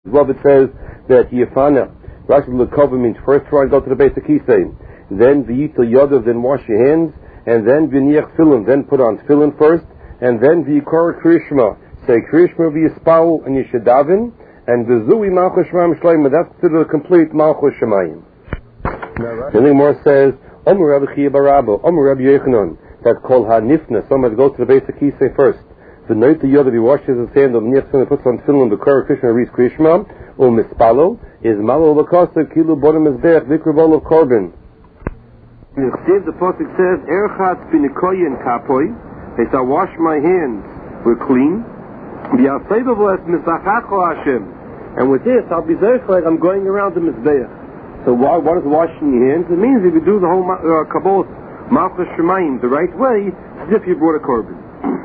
Well, it says that Yefana, Rashi L'Kova means first try and go to the basic Kisei, then V'yitel Yodav, then wash your hands, and then V'niach Tefillin, then put on Tefillin first, and then V'yikor Krishma, say Krishma V'yispal, and you should daven, and V'zui Malchus Shemayim Shleima, that's to the complete Malchus Shemayim. Then the Gemara says, Omer Rabbi Chia Barabba, Omer Rabbi Yechanan, that's called Ha-Nifna, someone goes to the basic Kisei first. The night the Yodav, he washes his hand, and puts on Tefillin, the Kor Krishma, Reis Krishma, Mispalo, is Malo Lakosta, Kilu Bodam Mizbech, Vikrabol of Korban. The Pasuk says, Erchatz Binikoyen Kapoy, they say, wash my hands, we're clean. And with this, I'll be there like I'm going around the Mizbech. So what is washing your hands? It means if you do the whole Kabbalah, Malchus Shemayim, the right way, as if you brought a Korban.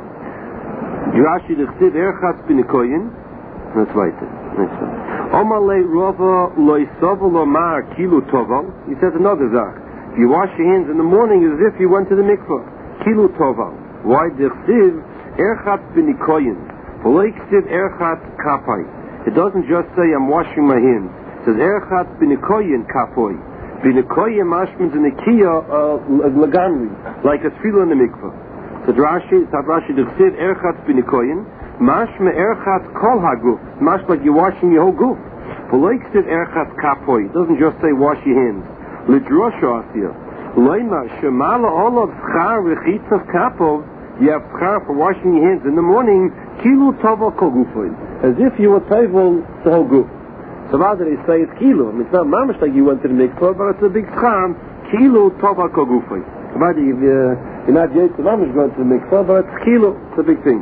Rashi L'chtiv Erchatz Binikoyen, that's right there. Omale Rava Loisovel Omar Kilu Toval. He says another zach. If you wash your hands in the morning, as if you went to the mikvah. Kilu Toval. Why? D'chtiv Erchatz Binikoyen. V'loiksiv Erchatz Kapai. It doesn't just say I'm washing my hands. It says Erchatz Binikoyen Kapoy. Binikoyen mashmins in the Kiyah Laganri, like a tefillah in the mikvah. So Rashi D'chtiv Erchatz Binikoyen. Mashma erchatz kol haguf. Mashma like you're washing your whole goof. V'loiksiv erchatz kapoy. It doesn't just say wash your hands. L'drosha asya. Loima shemala olav schar v'chitzas kapov. You have schar for washing your hands in the morning. Kilu tova kol gufoy. As if you were table the whole goof. So why do they say it's kilu? I mean, it's not mamash like you went to the mikvah, but it's a big schar. Kilu tova kol gufoy. Why do you're not yet the mamash going to the mikvah, but it's kilu. It's a big thing.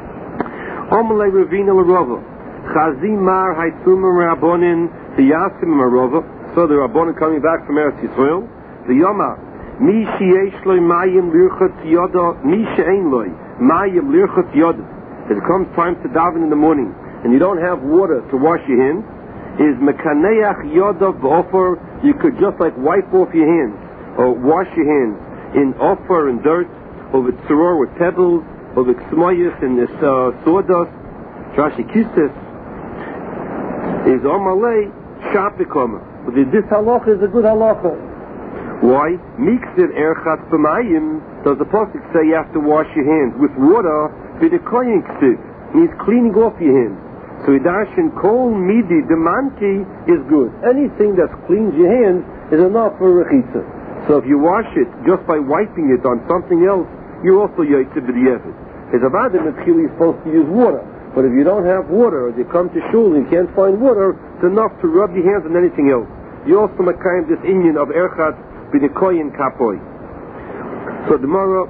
Omelei Ravina L'Rova Chazim Mar Haitzumim Rabbonin the Yasim Marova. So the Rabbonin coming back from Eretz Yisrael. The Yoma Mi Sheyesh Loi Mayim Lirchot Yoda Mi She'ein Loi Mayim Lirchot Yoda. It comes time to daven in the morning and you don't have water to wash your hands. Is Mekaneach Yoda V'Ofer. You could just like wipe off your hands or wash your hands in Ofer and dirt or with Tzoror with pebbles or the Ksmoyus and this sawdust. Rashi Kisses is Omalei Shapikoma. But this halacha is a good halacha. Why? Miksir Erchatz B'mayim. Does the Pasuk say you have to wash your hands with water? B'dekoyin Ksiv means cleaning off your hands. So Idashin Kol Midi Demanti is good. Anything that cleans your hands is enough for Rechitza. So if you wash it just by wiping it on something else, you're also Yaitziv B'di'evet. As a Vadim, you're supposed to use water. But if you don't have water, or you come to shul and you can't find water, it's enough to rub your hands on anything else. You also make kind of this Indian of Erchatz B'nikoyin Kapoy. So the Gemara,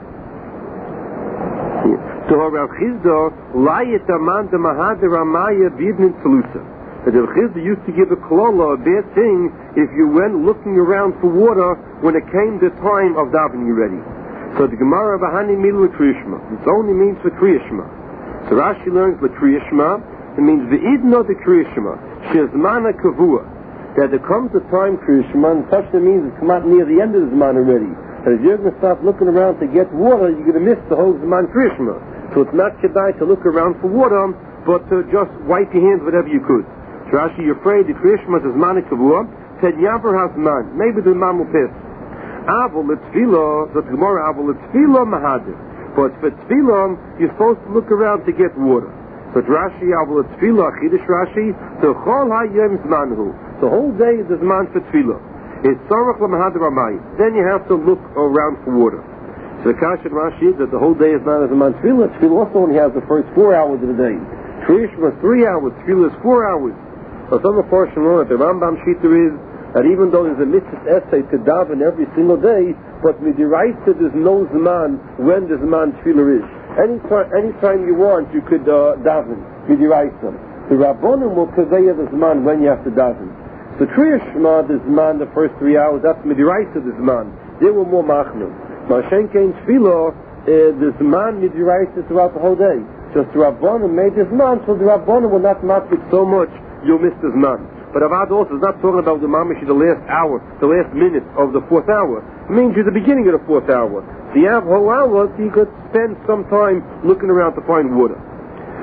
to Rav Chizda, Layet Aman de Mahader Amaya Bidnin Tzelusa. That Rav Chizda used to give a klola, a bad thing, if you went looking around for water when it came the time of davening ready. So the Gemara Bahani Milu Kriyishma. It only means for Kriyishma. So Rashi learns for Kriyishma. It means V'idno de Kriyishma. Shezmana Kavua. That there comes a time Kriyishma, and such that means it's come out near the end of the Zman already. And if you're going to start looking around to get water, you're going to miss the whole Zman Kriyishma. So it's not kedai to look around for water, but to just wipe your hands whatever you could. So Rashi, you're afraid the Kriyishma is Zmana Kavua. Said Yavar has man. Maybe the man will piss. Avol Tefillah, the Gemara Avol Tefillah Mahadir. But for Tefillah, you're supposed to look around to get water. But Rashi Avol Tefillah, Chidish Rashi, the Chol HaYom Zmanhu. The whole day is the Zman for Tefillah. It's Tzarech LaMahadir Amai. Then you have to look around for water. So the Kash and Rashi is that the whole day is not a Zman Tefillah. Tefillah also only has the first 4 hours of the day. Kriyishma is 3 hours. Tefillah is 4 hours. So some of the Rambam Shita is that even though there's a mitzvah essay to daven every single day, but midiraisa there's no zman when the zman tefillah is. Anytime you want, you could daven midiraisa. The rabbonim will convey the zman when you have to daven. So Kriya Shema, the zman, the first 3 hours, that's midiraisa the zman. They were more machnim. Mashenkein tefillah, the zman midiraisa throughout the whole day. Just the rabbonim made the zman, so the rabbonim will not matzik so much, you'll miss the zman. But Avad also is not talking about the mamish, the last hour, the last minute of the 4th hour. It means you're the beginning of the 4th hour. So you have a whole hour, so you could spend some time looking around to find water.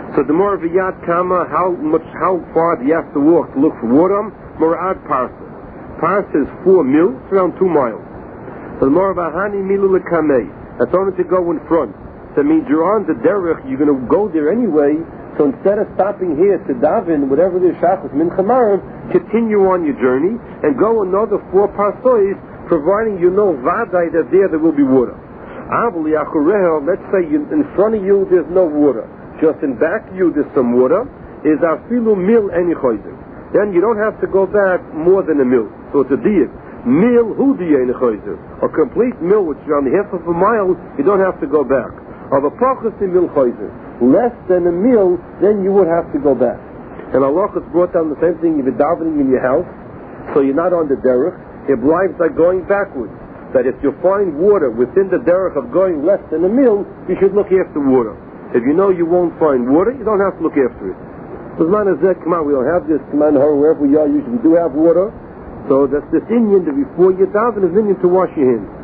So the more of a yad kama, how far do you have to walk to look for water? Morad parsa. Parsa is 4 mil, it's around 2 miles. So the more of a hani milu lekamei. That's only to go in front. That means you're on the derech, you're going to go there anyway. So instead of stopping here to daven, whatever the shachas mincha marav, continue on your journey and go another 4 parsois, providing you know vaday that there will be water. Let's say in front of you there's no water. Just in back of you there's some water. Is afilu mil any choizer. Then you don't have to go back more than a mil. So it's a diet. Mil hu diye choizer. A complete mil, which is on the half of a mile, you don't have to go back. Of a pachas mil choizer. Less than a mil, then you would have to go back. And Allah has brought down the same thing if you're davening in your house, so you're not on the derech. It blives like going backwards. That if you find water within the derech of going less than a mil, you should look after water. If you know you won't find water, you don't have to look after it. Come on, we don't have this. Come on, wherever we are, usually we do have water. So that's this Indian that before you daven is Indian to wash your hands.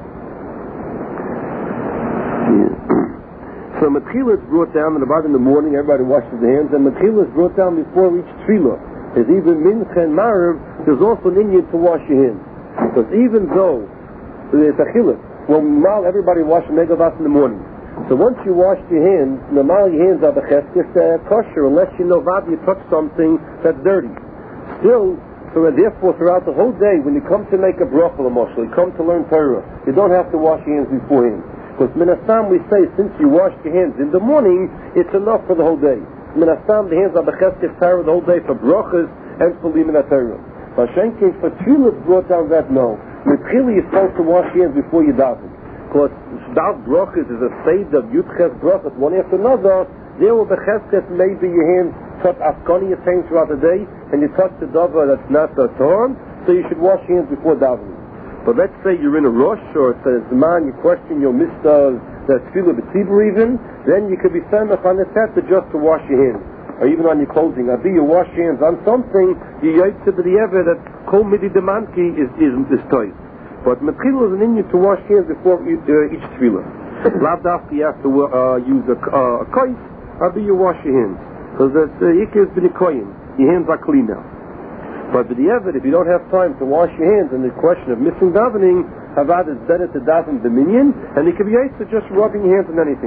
So Matchila is brought down about in the morning, everybody washes their hands, and Matchila is brought down before each tefillah. There's even Mincha and Marav, there's also an Indian to wash your hands. Because even though there's a chiluk, when everybody washes megavas in the morning. So once you wash your hands, normally your hands are kosher, unless you know that you touch something that's dirty. Still, so therefore throughout the whole day, when you come to make a bracha, you come to learn Torah, you don't have to wash your hands beforehand. Because minasam we say, since you wash your hands in the morning, it's enough for the whole day. Minasam, the hands are b'cheskef Torah the whole day for brachas and for limin Torah. Vashenkin for tefillah brought down that no. Mitchili you're supposed to wash your hands before you daven. Because dav brachas is a seder of yudches brachas, one after another. There will b'cheskef maybe your hands touch afkani your hands throughout the day, and you touch the davar that's not the torn, so you should wash your hands before davening. But let's say you're in a rush, or it's a man, you question your mister, that tefillah b'tzibur even, then you could be samech on the tester just to wash your hands, or even on your clothing. Abi, you wash your hands on something, you yaitz to the ever that kol midi demanki is toys. But metchil is an Indian to wash hands before each tefillah. Lavdafka you have to use a kais, abi you wash your hands. Because that's ikir is b'nikoyim, your hands are clean now. But with the evid, if you don't have time to wash your hands, and the question of missing davening, Havad is better to daven the minyan, and it can be to just rubbing your hands on anything.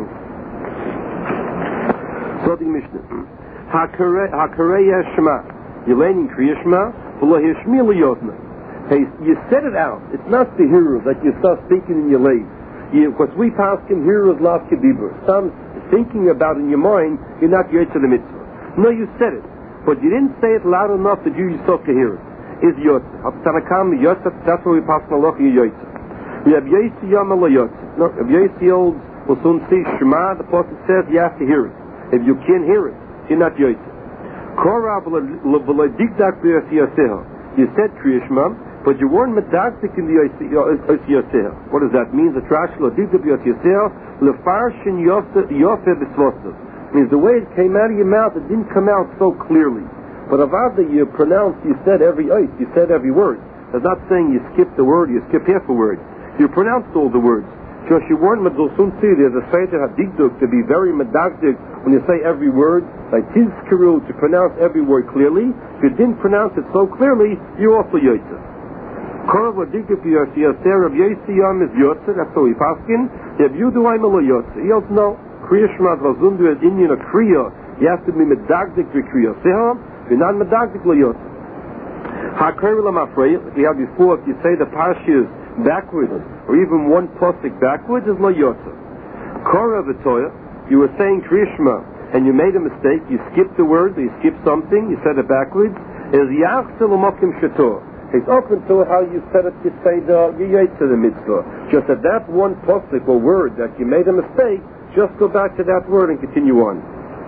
So the Mishnah. Hakareya Shema. You're learning Kriya Shema, v'lo hishmi liyotna. Hey, you said it out. It's not the hero that you start speaking in your legs. Because we pass him heroes lav kedibur. Some thinking about in your mind, you're not yet to the mitzvah. No, you said it. But you didn't say it loud enough that you yourself can hear it. Is Yotzeh. Tanakam Yotzeh, that's where we pass Malach Yotzeh. Rabbi Yossi Yama Lo Yotzeh. No, Rabbi Yossi holds, will soon see Shema, the prophet says you have to hear it. If you can't hear it, you're not Yotzeh. Korah V'lo Dikdak B'Yotzeh. You said Kriya Shema, but you weren't medagdik in the Yotzeh. What does that mean? The trash Lo Dikdak B'Yotzeh, Lefarshin Yofeh B'Svostav. Means the way it came out of your mouth, it didn't come out so clearly. But avada you pronounced, you said every oath, you said every word. That's not saying you skipped the word, you skipped half a word. You pronounced all the words. Just you weren't medulsun see. There's a seder hadikduk to be very medagdik when you say every word, like tizkiru, to pronounce every word clearly. If you didn't pronounce it so clearly, you're also yotzeh. Korov adikduk yotzeh, Rav Yossi Yom is yotzeh, that's how we paskin. Rav Yudu Aimelo yotzeh. He also know. Kriya Shema Vazundu as Indian a Kriya, you have to be medagdik to Kriya Seha, you're not medagdik lo Yotzeh. HaKriya Lamafrei, we had before, if you say the parashas backwards, or even one pasuk backwards, is lo Yotzeh. Korah V'toya, you were saying Kriya Shema, and you made a mistake, you skipped the word, you skipped something, you said it backwards, is Yachzel Umokim Shator. It's open to how you said it, you say the Yotzeh the mitzvah. Just at that one pasuk or word that you made a mistake, just go back to that word and continue on.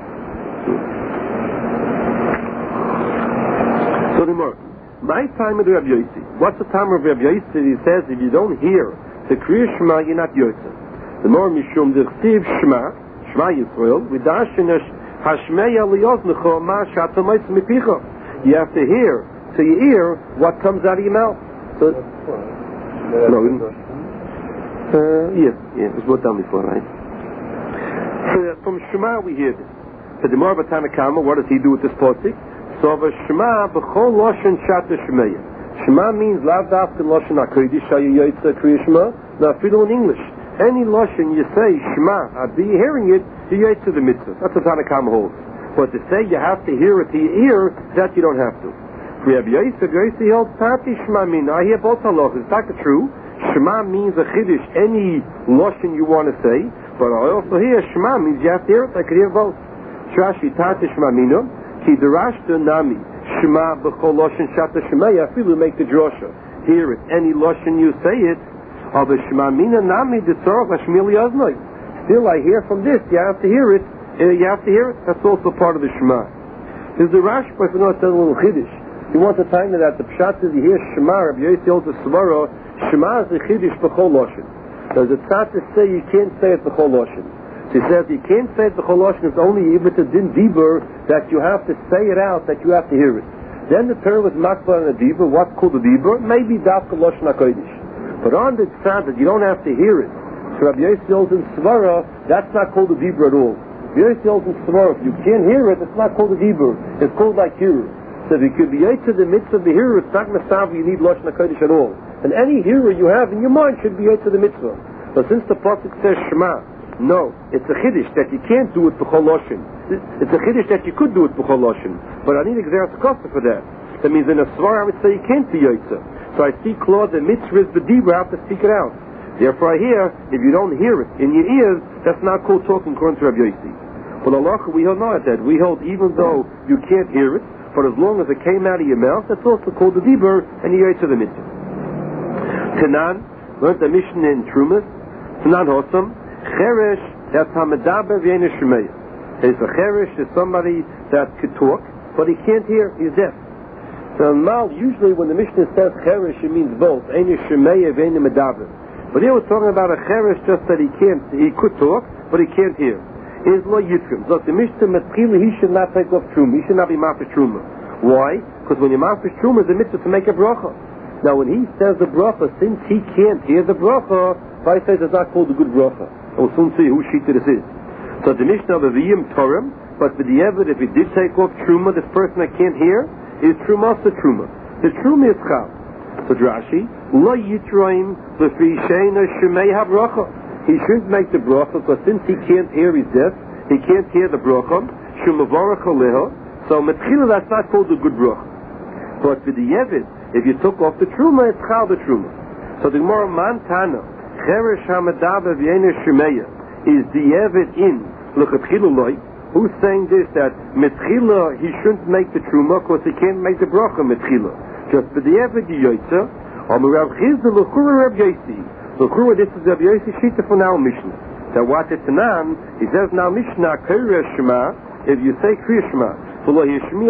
So the more, my time of Rabbi Yossi. What's the time of Rabbi Yossi? He says if you don't hear the Kriya Shema, you're not Yotzeh. The more Mishum D'chsiv Shema, Shema Yisrael, V'dashenesh Hashmeya Liyoznecho Ma Shatamais Mipicha. You have to hear to your ear what comes out of your mouth. So, yeah, it was brought down before, right? So from Shema we hear this. So the more Tanakama, what does he do with this posik? So Shema b'chol loshen shata shmeya. Shema means lav dafka loshen hakodesh shayu yotza kriya Shema. Now, fiddle in English. Any loshen you say Shema, be hearing it, you yotza the mitzvah. That's what Tanakama holds. But to say you have to hear it to your ear, that you don't have to. For Rabbi Yosef holds Tati Shema mean. I hear both halachas. It's not true. Shema means a chiddush, any loshen you want to say. But I also hear Shema means you have to hear it. I could hear both. Rashi Tati Shema minu. Ki derashta nami Shema b'chol loshen shata shemaya. Afilu make the drosha. Hear it. Any loshen you say it. Of the Shema mina nami detzorach hashmili oznoi. Still, I hear from this. You have to hear it. You have to hear it. That's also part of the Shema. There's the Rashi, but if you know, it's a little chiddush. You want to tell me that the pshat is you hear Shema. Rabbi Yossi holds the svara. Shema is the chiddush b'chol loshen. Does it start to say you can't say it b'chol loshen? So he says you can't say it b'chol loshen. It's only even to din dibur that you have to say it out, that you have to hear it. Then the term was makbar and a dibur. What's called a dibur? Maybe dafka loshen hakodesh. But on the tzad that you don't have to hear it. So Rabbi Yossi holds in svara, that's not called a dibur at all. Rabbi Yossi holds in svara, if you can't hear it, it's not called a dibur. It's called like hearer. So if you could be to the mitzvah of the hearer, it's not masav, you need loshen hakodesh at all. And any hearer you have in your mind should be to the mitzvah. But since the pasuk says Shema, no, it's a chiddush that you can't do it b'chol loshen. It's a chiddush that you could do it b'chol loshen. But I need exeras kosta for that. That means in a svar I would say you can't be yotza. So I see clause the mitzvah is the dibur, I have to speak it out. Therefore I hear, if you don't hear it in your ears, that's not called talking according to Rabbi Yossi. But Allah, we hold not that. We hold even though you can't hear it, but as long as it came out of your mouth, that's also called the dibur, and you yotza the mitzvah. Tanan learned the mission in Trumas. Tanan Hosam. Cheresh, that's Hamadaber V'Yein Shemeya. There's a cheresh, is somebody that could talk, but he can't hear, he's deaf. So now, usually when the Mishnah says cheresh, it means both. Ein Shemeya V'Yein Medaber. But here we're talking about a cheresh just that he could talk, but he can't hear. Is lo yitrim. Look, the Mishnah Matkili, he should not take off truma. He should not be mafish truma. Why? Because when you're mafish truma, it's a mitzvah to make a bracha. Now when he says the bracha, since he can't hear the bracha, I say it's not called a good bracha. We'll soon see whose sheet this is. So the Mishnah of the V'yim Torem, but for the evidence, if he did take off truma, this person that can't hear, is truma the truma. The truma is chal. So Rashi, lo yitroim l'fi sheina shemei ha-bracha. He shouldn't make the bracha, because since he can't hear, he's deaf, he can't hear the bracha, shumavarach aleha, so metchila that's not called a good bracha. But for the evidence, if you took off the truma, it's chal the truma. So the Gemara Mantana, Cheresh Hamadaber V'Yein Shemeya, is the Eved in L'Chatchila Loi. Who's saying this, that Metchila he shouldn't make the truma because he can't make the bracha Metchila. Just for the Eved Yoytza, or Rav Chizda L'Chura Rav Yossi. L'Chura, this is Rav Yossi Shita for now Mishnah. So what it's Tanan, he says now Mishnah Kriya Shema, if you say Kriya Shema, no,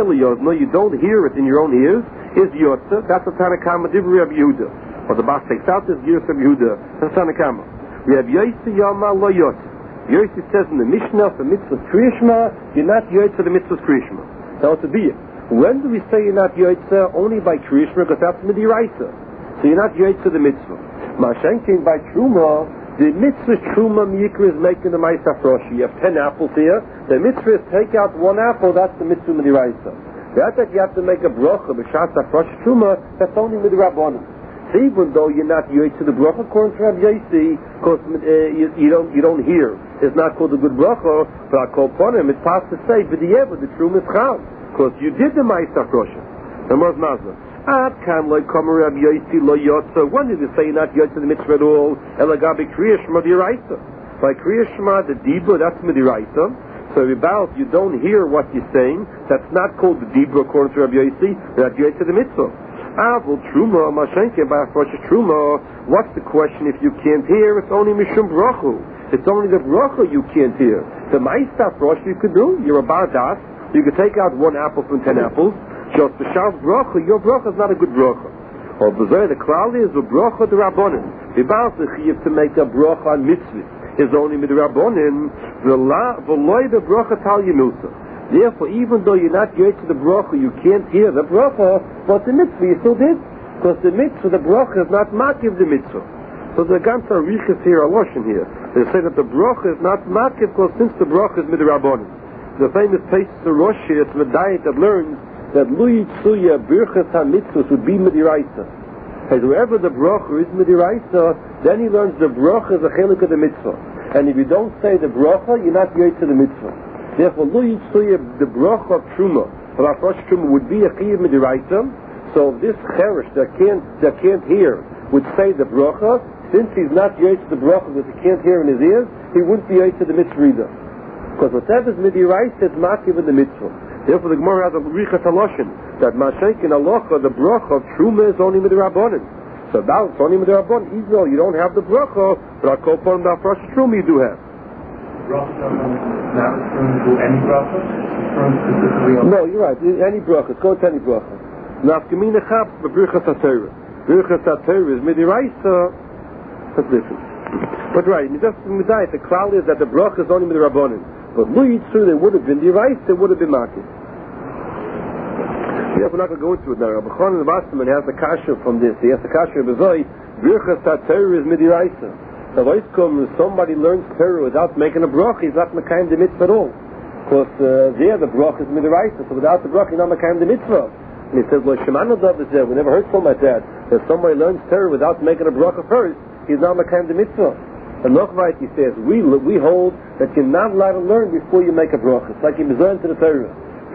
you don't hear it in your own ears, is Yotza, that's a Tanakama Dibri Rabbi Yehuda. Or the Bas takes out this Giras Rabbi Yehuda, that's Tanakama. Rabbi Yossi Yama Lo Yotza. Yossi says in the Mishnah, for mitzvah Kriya Shema, you're not Yotza the mitzvah Kriya Shema. Now it's a biyah. When do we say you're not Yotza? Only by Kriya Shema, because that's Midiraisa. So you're not Yotza the mitzvah. Mashenkin by Truma, the mitzvah Truma Mikra is making the Ma'aseh Hafroshi. You have 10 apples here. The mitzvah is take out 1 apple, that's the mitzvah Midiraisa. That you have to make a bracha, b'shas Hafrosh Truma, that's only Midirabbanan. So even though you're not Yoyt to the bracha, according to Rabbi Yossi, because you don't hear, it's not called a good bracha, but I call upon him, it's possible to say, but the Truma is chal, because you did the Ma'aseh Hafroshi. The Mord's Mazda. Ad kan loy kamer Rabbi Yossi lo yotza. When did you say you're not yotza the mitzvah at all? Elagabi Kriya Shema D'Oraisa. By Kriya Shema the dibur, that's Midiraisa. So about you don't hear what you're saying, that's not called the dibur according to Rabbi Yossi. That you yotza the mitzvah. Avol truma mashenke by Hafrosh truma. What's the question if you can't hear? It's only mishum brachu. It's only the bracha you can't hear. The Ma'aseh Hafrosh you could do. You're a bar das. You could take out 1 apple from 10 apples. Just the shalv bracha, your bracha is not a good bracha. Or the klal is a bracha de rabbonin. The baal sechiv to make a bracha on mitzvah is only with the rabbonin. V'loy the bracha tal yemilsa. Therefore, even though you're not yet to the bracha, you can't hear the bracha, but the mitzvah you still did. Because the mitzvah, the bracha is not makiv the mitzvah. So the ganze riches here are washing here. They say that the bracha is not makiv because since the bracha is with the rabbonin. the famous Pesach Rosh, it's Medayat that learns that Lui Tsuya Birchas HaMitzvos would be Midiraisa. As wherever the bracha is Midiraisa, then he learns the bracha is a chelik of the mitzvah. And if you don't say the bracha, you're not yet to the mitzvah. Therefore, Lui Tsuya, the bracha of Truma, of our first Truma, would be a chiyuv Midiraisa. So if this cherish that can't hear would say the bracha, since he's not yet to the bracha because he can't hear in his ears, he wouldn't be yet to the mitzvah either. Because whatever is Midiraisa is makiv in the mitzvah. Therefore, the Gemara has a Richas Haloshin that Mashayk in Halacha, the bracha of Truma is only Midirabbanan. So now it's only Midirabbanan. Even though you don't have the bracha, but I'll call upon the first Truma you do have. Bracha not referring to any bracha? No, you're right. Any bracha. Go to any bracha. Nafkamina Chab, the Birchas HaTorah. Birchas HaTorah is Midiraisa. That's different. But right, just the cloud is that the bracha is only Midirabbanan. But Lu Yitzru, they would have been Diraisa, they would have been Makir. Yeah, we're not going to go into it now. Rabbi Chanan the Basman has the kasha from this. He has the kasha of Bezoi, Birchas HaTorah is Midiraisa. So if somebody learns Torah without making a bracha, he's not Mekayim the mitzvah at all. Because there the bracha is Midiraisa, so without the bracha, he's not Mekayim the mitzvah. And he says, Lo Shemana Dav is there. We never heard something like that. That somebody learns Torah without making a bracha first, he's not Mekayim the mitzvah. And Nochvait, he says, we hold that you're not allowed to learn before you make a bracha. It's like you learn to the Torah.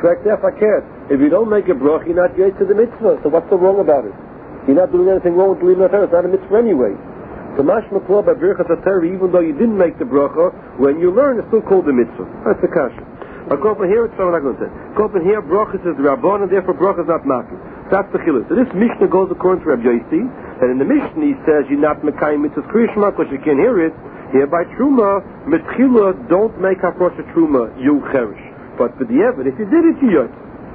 If you don't make a bracha, you're not yet to the mitzvah. So what's so wrong about it? You're not doing anything wrong with leaving the Torah. It's not a mitzvah anyway. So mashma klal by birchas HaTorah, even though you didn't make the bracha, when you learn, it's still called the mitzvah. That's the kasha. I go over here, it's what I'm not going to say. Go over here, bracha is the Rabban, and therefore bracha is not making. That's the chilus. So this Mishnah goes according to Rabbi Yossi, and in the Mishnah he says you're not mekayim mitzvahs kriyishma because you can't hear it. Here by truma, metchila, don't make hafrosh truma, you cherish. But for the evid, if you did it, you yot.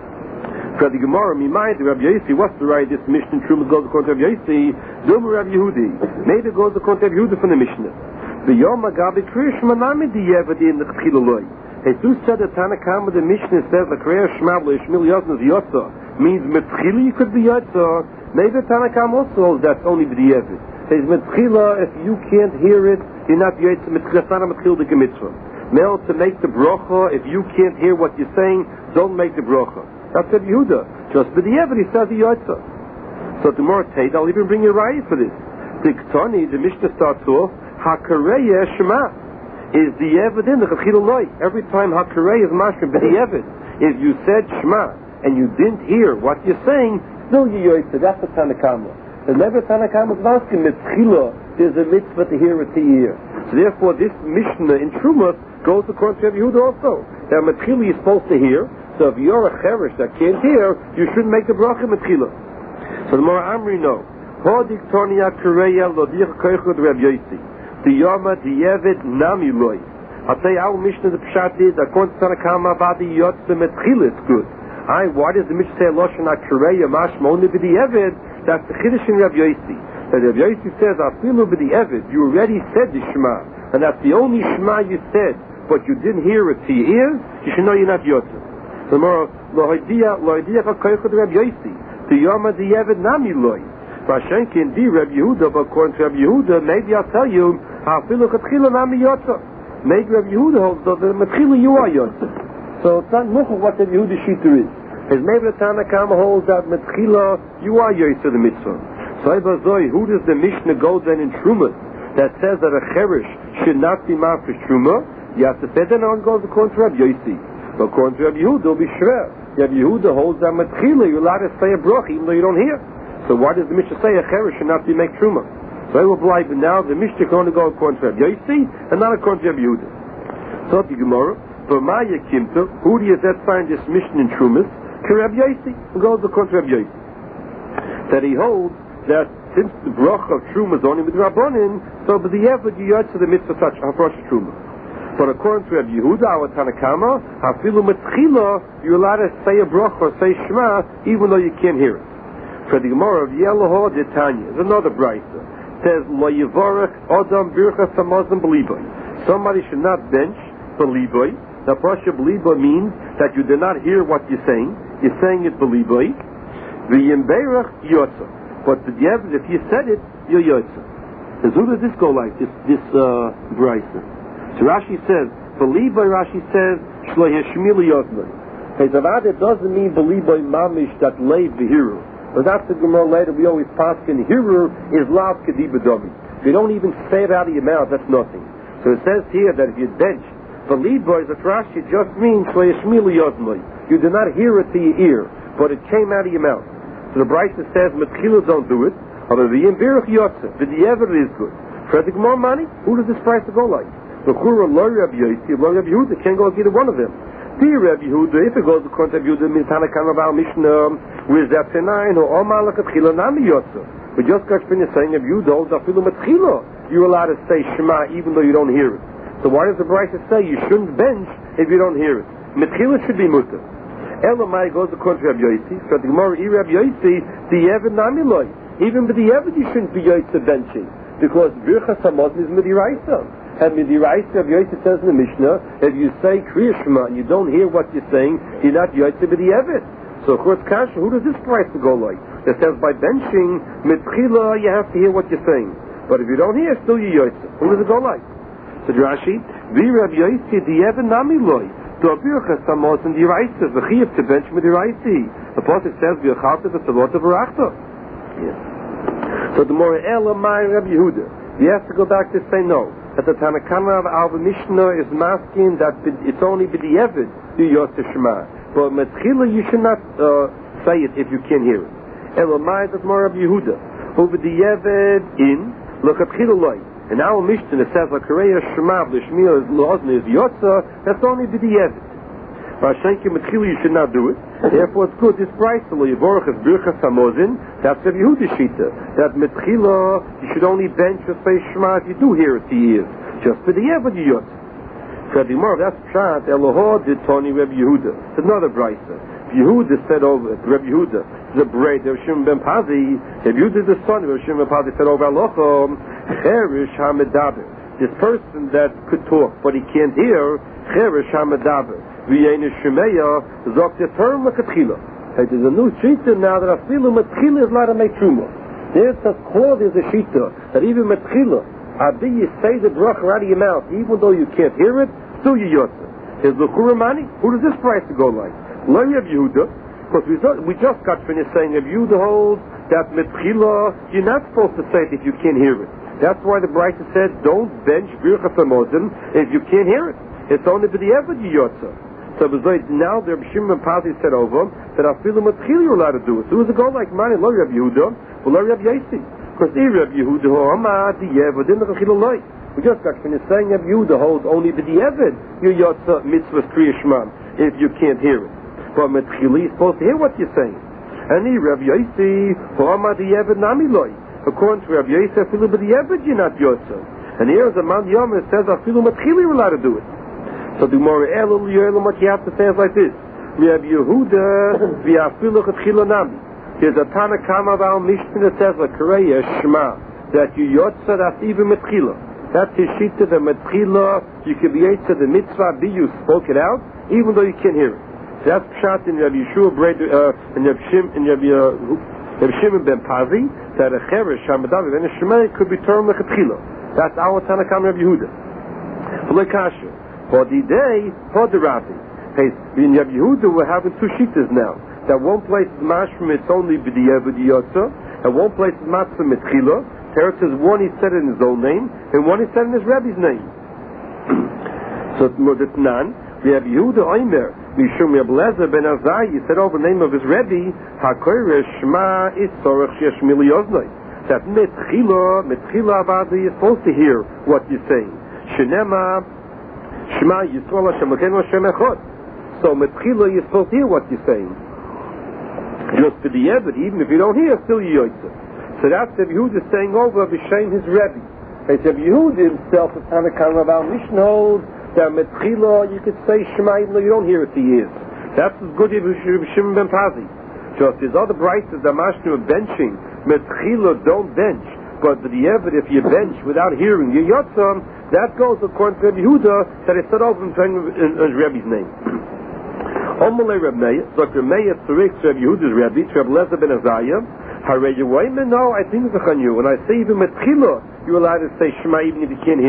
For the Gemara, Mimayit, Rabbi Yossi, what's the right? This Mishnah truma goes according to Rabbi Yossi. Duma Rabbi Yehudi. Maybe it goes according to Rabbi Yehudi from the Mishnah. The Yom Agabi kriyishma nami the evid in the chila loy. Jesus said that Tanakama, the Mishnah says, the Kriya Shema L'Yishmil Yotna Yotza means Metchila you could be Yotza. Maybe Tanakama also holds that's only B'di'evid. Says Metchila, if you can't hear it, you're not Yotza. Metchila, it's not a Metchila the Gemitzvah. Now, to make the bracha, if you can't hear what you're saying, don't make the bracha. That's Rabbi Yehuda. Just B'di'evid, he says the Yotza. So tomorrow, Tate, I'll even bring you right for this. The Ktani, the Mishnah starts off, HaKareya Shema. Is the evid in the chachil loy? Every time hakarei is mashrim, but the evid. If you said shema and you didn't hear what you're saying, still you yoytze. That's the Tanakama. The never Tanakama is asking mitzchila. There's a mitzvah to hear it to ear. So therefore, this Mishnah in Truma goes according to Rabbi Yehuda also. That mitzchila you're supposed to hear. So if you're a cherish that can't hear, you shouldn't make a bracha mitzchila. So the more Amri know. Hodik tornia kareya lodich koichud Rabbi Yossi. The Yoma, the Yevid, Nami Loi. I'll tell you, our Mishnah, the Pshat is, according to Tanakama, about the Yotze Metchil, it's good. Why does the Mishnah say, Loshan HaKareya, Mashma, only with the Yevid? That's the Chiddush in Rabbi Yossi. That Rabbi Yossi says, Afilu with the Yevid, you already said the Shema, and that's the only Shema you said, but you didn't hear it to your ears, you should know you're not Yotze. Tomorrow, Lohidiya HaKoychot Rabbi Yossi. The Yoma, the Yevid, Nami Loi. Vashen can be Rabbi Yehuda, but according to Rabbi Yehuda, maybe I'll tell you, maybe Rabbi Yehuda holds that the Metchila you are Yotza. So it's not much of what Rabbi Yehuda Shita is. As maybe the Tanakama holds that Metchila you are Yotza the mitzvah. So who does the Mishnah go then in Truma that says that a cherish should not be mafresh Truma? You have to say that no one goes according to Rabbi Yossi. But according to Rabbi Yehuda, it'll be shver. Rabbi Yehuda holds that Metchila you're allowed to say a bracha even though you don't hear. So why does the Mishnah say a cherish should not be make truma? So I will believe now the Mishnah can only go according to Rabbi Yossi and not according to Rabbi Yehuda. So the Gemara, for Maya Kimta, who do you find this Mishnah in Trumas? To Rabbi Yossi, and goes according to Rabbi Yossi. That he holds that since the bracha of truma is only with Rabbanin, so but the effort you yard to the mitzvah touch hafrosh truma. But according to Rabbi Yehuda, our Tanakama, hafilu metchila, you're allowed to say a bracha or say shema even though you can't hear it. For the Gemara of Yeloho de Tanya, is another brayso. Says Lo Yivarech Adam Birchas Hamazon Beliboy. Somebody should not bench Beliboy. Now, Pasha Beliboy means that you did not hear what you're saying. You're saying it Beliboy. The Yimberach Yotza. But if you said it, you're Yotza. So who does this go like? This brayso. So Rashi says Believe by Rashi says, Shlo Yeshmili Yoznoi. It doesn't mean believe by Mamish that lay the hero. But that's the Gemara later we always pass in hero is lav kediba domi. If you don't even say it out of your mouth, that's nothing. So it says here that if you bench, believe by that Rashi just means Shlo Yeshmili Yoznoi. You do not hear it to your ear, but it came out of your mouth. So the Brisa says, Metchila don't do it, although the Yimberach Yotze, the Ever is good. For the Gemara money, who does this price go like? The Chura Lo Rabbi Yosi, Lo Rabbi Yehuda, can't go like either one of them. Rabbi Yehuda, if it goes to Rabbi Yehuda, means Tanakana Val Mishnah, with that Tenai, or Omal Katchila Nami Yotze. We just got finished saying Rabbi Yehuda holds Afilu Metchila. You're allowed to say Shema even though you don't hear it. So why does the Brisa say you shouldn't bench if you don't hear it? Metchila should be mutter. Elamai goes to Rabbi Yosi, so the Gemara Rabbi Yosi, the Evid Nami Loi. Even with the Evid you shouldn't be Yosi benching, because Birchas Hamazon is Midiraisa. And Midiraisa, Rabbi Yosi says in the Mishnah, if you say Kriya Shema and you don't hear what you're saying, you're not Yosi with the Evid. So of course, Kasha, who does this price to go like? It says by benching, Mitchila, you have to hear what you're saying. But if you don't hear, still you're Yosi. Who does it go like? So Rashi, Rabbi Yosi, the Evid Nami Loi. To Birchas Hamazon Diraisa, the Chiyav to bench Midiraisi. The Pasuk says, V'yachalta v'tzavota v'rachta. So the more Elamai Rabbi Yehuda, you have to go back to say no. That the Tanakana of Alva Mishnah is masking that it's only b'di'evid you Yotze Shema. But Metchila you should not say it if you can't hear it. Elamai that's more Rabbi Yehuda. Who b'di'evid in l'chatchila loy. And our Mishnah says like Kareya Shema l'shmiya l'ozni is Yotze. That's only b'di'evid. Vashenki Metchila you should not do it. Therefore it's good. This price to Yivorach is Birchas Hamazon. That's Rabbi Yehuda Shita. That Metchila you should only bench or say Shema if you do hear it to your ears. Just for the Evad you Yotze. For the more that's Pshat Elohah did Tony Rabbi Yehuda. It's another Brisa. Yehuda said over Rabbi Yehuda the bread of Shimon ben Pazi. Rabbi Yehuda the son of Shimon ben Pazi said over Alochom Cherish Hamedaber. This person that could talk but he can't hear Cherish Hamedaber. V'yein Shemeya Zok the term L'Katchila. There's a new shita now that Afilu Metchila is allowed to make Truma. There's a called is a shita that even Metchila Adi you say the bracha out of your mouth even though you can't hear it, still you Yotze. Is L'Chura Mani? Who does this price to go like? Lo Rabbi Yehuda, because we just got finished saying Rabbi Yehuda holds that Metchila you're not supposed to say it if you can't hear it. That's why the Brisa said don't bench Birchas Hamazon if you can't hear it. It's only for the Evad you Yotze. So now the Rabbi Shimon ben Pazi said over that Afilu Metchila you're allowed to do it. So does it go like Mani? Lo Rabbi Yehuda, but Lo Rabbi Yosi. Because Rabbi Yehuda Ha'amad the Evad in the Metchila Loi. We just got finished saying Rabbi Yehuda holds only for the Evad you Yotze mitzvah Kriya Shema if you can't hear it. But Metchila is supposed to hear what you're saying. And Rabbi Yosi Ha'amad the Evad Nami Loi. According to Rabbi Yosi Afilu for the Evad you're not Yotze. And here is a man Yom that says Afilu Metchila you're allowed to do it. So the more Elul Yoelim, what you have to say is like this: Rabbi Yehuda v'afilu chatchila nami. There's a Tanakama of our Mishnah that says like Kareya Shema that you Yotze that's even Metchila. That's his shita the Metchila you can be Yotze the mitzvah be you spoke it out even though you can't hear it. So that's Pshat in Rabbi Yeshua and Rabbi Shimon ben Pazi that a Cherish Hamadav and a Shema could be termed like Chatchila. That's our Tanakama Rabbi Yehuda. Lekasha. For the day, for the Rabbi. Hey, in Rabbi Yehuda we're having two shitas now. That one place is mashma, it's only b'di'evad yotze, and one place is matzah metchila. There it says one he said in his own name, and one he said in his Rebbe's name. So it's nan. Rabbi Yehuda Omer, Mishum Rabbi Lezer ben Azai, he said over the name of his Rebbe, HaKoresh Shema Isorach Sheshmili Yoznoi. That metchila avadi is supposed to hear what you're saying. Shenema Shema Yisrael Hashem Elokeinu Hashem Echad. So Metchila you're supposed to hear what you're saying. Just for the Evid, even if you don't hear, still you Yotze. So that's Rabbi Yehuda saying over B'Shem his Rebbe. And Rabbi Yehuda himself is Tanakh of our Mishnah holds that Metchila you could say Shema even though you don't hear it to years. That's as good as Shimon ben Pazi. Just there's other brises that Mashnu are benching. Metchila don't bench. But for the Evid, if you bench without hearing your Yotze, that goes according to Rabbi Yehuda that he said over him saying in Rebbe's name. Omalei Reb Meir, so Reb Meir Tzarik to Rabbi Yehuda's Rebbe, to Reb Lezer ben Azariah, Harei Yewoymen, no, I think it's a chanyu. When I say even Metchila, you're allowed to say Shema even if you can't hear it.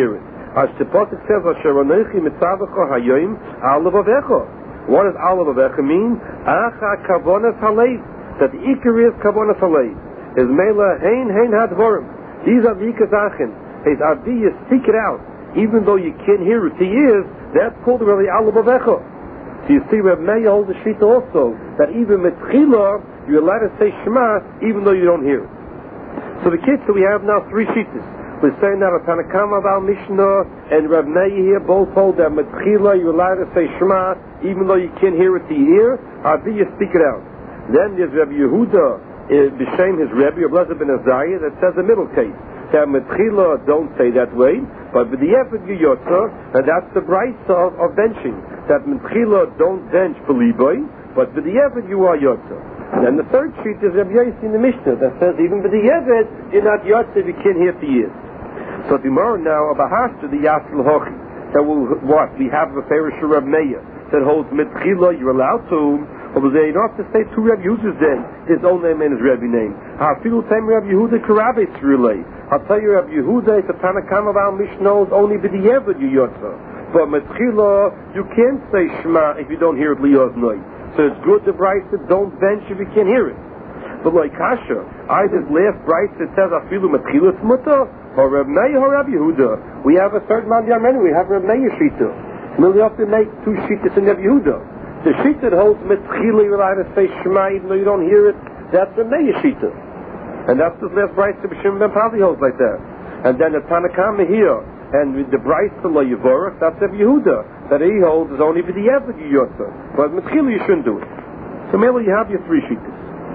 As the pasuk says, "Asher anochi mitzavecha hayoim al levavecha." What does al levavecha mean? Acha kavonas halev. That the ikar is kavonas halev. Is mela hein hadvorim. These are the ikar zachin. His adi you speak it out, even though you can't hear it to ears. That's called really al levavecha. So you see, Reb Meir holds the shita also that even mitchila you're allowed to say Shema even though you don't hear it. So the kids, so we have now three shitas. We're saying that Tanakama Val Mishnah and Reb Meir here both hold that Metchila you're allowed to say Shema even though you can't hear it to your ear. Adi you speak it out. Then there's Reb Yehuda, B'Shem his Rebbe, Reb Lezer ben Azariah, that says the middle case. That Metchila don't say that way, but with the effort you yotza, and that's the bright of benching. That Metchila don't bench for Liboy, but with the effort you are yotza. And then the third sheet is Rabbi Yossi in the Mishnah that says even with the Yevet you're not yotze if you can't hear for years. So tomorrow now, Abahashta, the Yasel Hochi, that will, what? We have a Farish Reb Meir that holds Mitchila, you're allowed to, or was there enough to say two Reb Yehudahs then, his own name and his Rebbe name? Hafilu Tem Reb Yehudah Karabes relay. I'll tell you, Reb Yehudah, if the Tanakam of our Mishnah is only with the Yevet you yotza. But Mitchila, you can't say Shema if you don't hear it liyoznoi. So it's good to bright that don't bench if you can't hear it. But like Kasha, either last bright that says Afilu Metchilas Mutter, or Reb Meir or Reb Yehuda. We have a third man Yamen, we have Reb Meir Shita. And we have to make two Shitas in Reb Yehuda. The Shita that holds Metchila, you're allowed to say Shema even though you don't hear it, that's Reb Meir Shita. And that's the last bright that B'Shim Ben Pazi holds like that. And then the Tanakama here, and with the bright to Lo Yevorach, that's Reb Yehuda. That he holds is only with the Yevet Yotza. But Metchila you shouldn't do it. So maybe you have your three Shitas.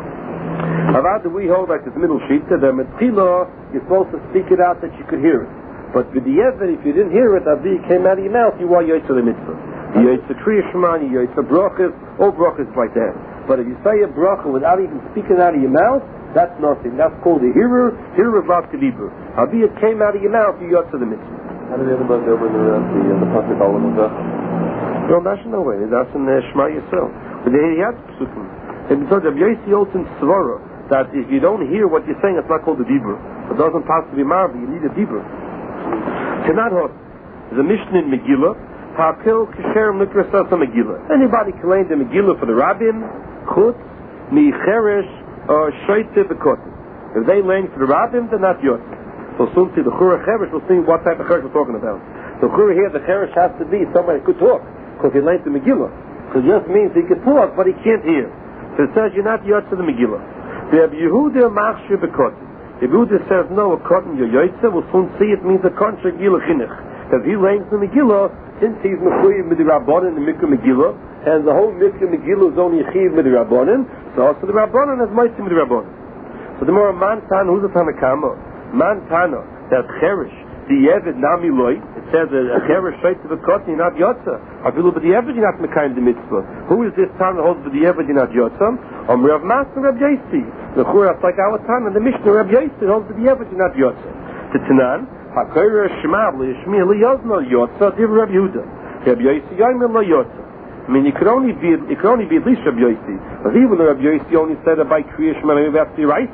However, we hold like this middle Shita, that Metchila, you're supposed to speak it out that you could hear it. But with the Yevet, if you didn't hear it, Avi came out of your mouth, you are Yotza the Mitzvah. You Yotza Kriya Shema, you Yotza Brachas, all Brachas like that. But if you say a Bracha without even speaking out of your mouth, that's nothing. That's called a hearer of Vatkelibur. Avi it came out of your mouth, you Yotza the Mitzvah. How do we have about the Pasuk Olam Azach? No, that's no way. That's in Shema Yisrael. But he had Psukim. And so Rabbi Yossi holds in Svara that if you don't hear what you're saying, it's not called a Dibur. It doesn't pass to be Marvi. You need a Dibur. Cannot hold. There's a Mishnah in Megillah. Ha'pil Kisher Mikra Sasa Megillah. Anybody can learn the Megillah for the Rabbim, Chutz, Micheresh, or Shoyte Bekotim. If they learn for the Rabbim, they're not yours. So soon see the Chura Cheresh, we'll see what type of Cheresh we're talking about. The Chura here, the Cheresh has to be somebody who could talk, because he learned the Megillah. So it just means he can talk, but he can't hear. So it says you're not Yotze the Megillah. The Reb Yehuda Machshir Bekotim. If Yehuda says no, a cotton you're Yotze, we'll soon see it means a contract Gila Chinuch. Because he learns the Megillah, since he's Mechuyev with the Rabbanan and the Mikra Megillah, and the whole Mikra Megillah is only Chiv with the Rabbanan, so also the Rabbanan is Moitzim with the Rabbanan. So the more Mantan, who's the Tanakama? Mantana, that Cherish, the Yevid Nami Loi, it says a Cherish straight to the Kotni, not Yotza. I feel with the Yevid, you're not Mekayim the Mitzvah. Who is this Tana holds with the Yevid, you're not Yotza? Rav Master, Rav Yossi. The Chura, like our Tana, the Mishnah, Rav Yossi holds with the Yevid, you're not Yotza. The Tanan, HaKoyer Shema, L'Yishmi, L'Yozno, Yotza, Div Rav Yehuda. Rav Yossi, Yoimel Lo Yotza. I mean, it could only be at least Rav Yossi. But even though Rav Yossi only said it by Kriya Shema, maybe that's the right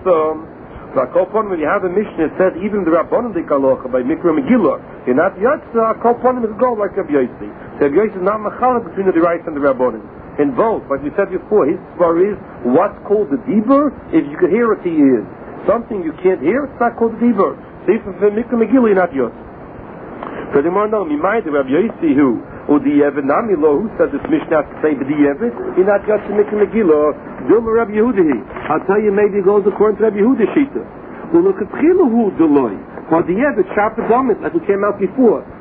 so when you have a Mishnah, it says even the Rabbanon de Kalocha by Mikra Megillah, you're not Yotza, Kolponim is go like Rav Yossi. So Rav Yossi is not Machalek between the Rice and the Rabbanon. In both, like we said before, his story is what's called the Dibur, if you could hear it, he is. Something you can't hear, it's not called the Dibur. So even for Mikra Megillah, you're not Yotza. So the more no, Mimai, the Rav Yossi who, or the Yevid Namilo, who said this Mishnah has to say the Yevid, you're not Yotza Mikra Megillah. Dilma Rabbi Yehuda. I'll tell you, maybe it goes according to Rabbi Yehuda Shita. Well, look at Chilahu Deloy. For the Yevid, sharp as like we came out before.